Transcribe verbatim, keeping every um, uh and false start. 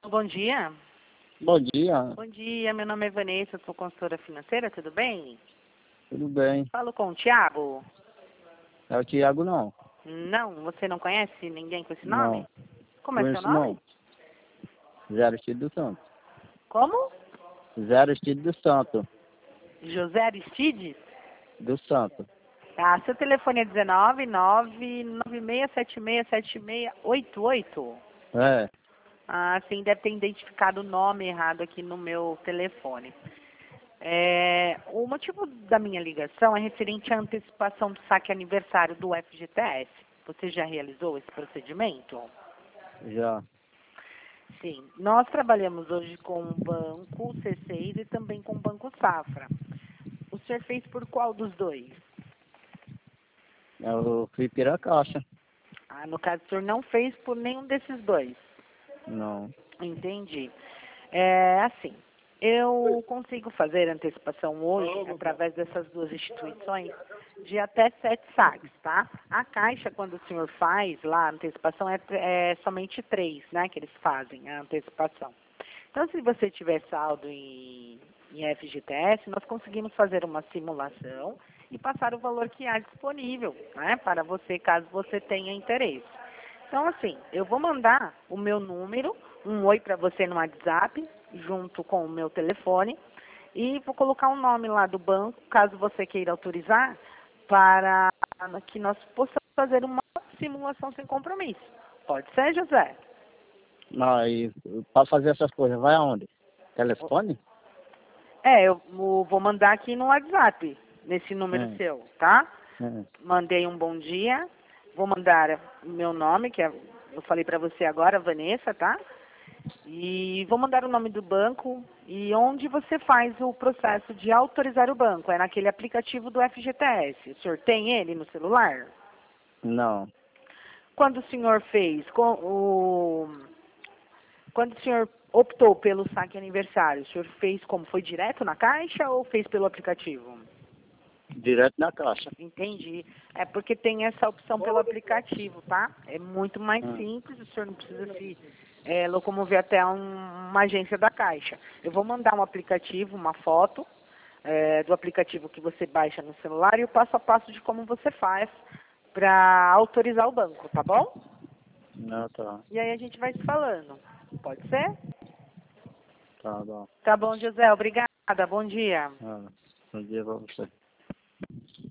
Bom dia. Bom dia, Bom dia, meu nome é Vanessa, sou consultora financeira, tudo bem? tudo bem? Falo com o Thiago? É o Tiago não? Não, você não conhece ninguém com esse nome? Não, Como é seu conheço nome? não. Zero Estilo do Santo. Como? Zero Estilo do Santo. José Aristides? Do Santo. Tá, seu telefone é dezenove, nove nove seis sete seis sete seis oito oito? É, Ah, sim, deve ter identificado o nome errado aqui no meu telefone. É, o motivo da minha ligação é referente à antecipação do saque aniversário do F G T S. Você já realizou esse procedimento? já. Sim. Nós trabalhamos hoje com o Banco C seis e também com o Banco Safra. O senhor fez por qual dos dois? Eu fui pela caixa. Ah, no caso, o senhor não fez por nenhum desses dois. Não. Entendi. É assim, eu consigo fazer antecipação hoje, através dessas duas instituições, de até sete saques, tá? A Caixa, quando o senhor faz lá a antecipação, é, é somente três, né, que eles fazem a antecipação. Então, se você tiver saldo em, em F G T S, nós conseguimos fazer uma simulação e passar o valor que há disponível, né, para você, caso você tenha interesse. Então, assim, eu vou mandar o meu número, um oi para você no WhatsApp, junto com o meu telefone, e vou colocar o nome lá do banco, caso você queira autorizar, para que nós possamos fazer uma simulação sem compromisso. Pode ser, José? Não, e para fazer essas coisas, vai aonde? Telefone? É, eu vou mandar aqui no WhatsApp, nesse número É, seu, tá? é. Mandei um bom dia, vou mandar o meu nome, que é, eu falei para você agora, Vanessa, tá? E vou mandar o nome do banco e onde você faz o processo de autorizar o banco. É naquele aplicativo do F G T S. O senhor tem ele no celular? Não. Quando o senhor fez, com o, quando o senhor optou pelo saque aniversário, o senhor fez como? Foi direto na caixa ou fez pelo aplicativo? Direto na caixa. Entendi. É porque tem essa opção pelo aplicativo, tá? É muito mais É. simples, o senhor não precisa se é, locomover até um- uma agência da Caixa. Eu vou mandar um aplicativo, uma foto é, do aplicativo que você baixa no celular e o passo a passo de como você faz para autorizar o banco, tá bom? Não, tá. E aí a gente vai se falando. Pode ser? Tá bom. Tá bom, José. Obrigada. Bom dia. Ah, bom dia pra você.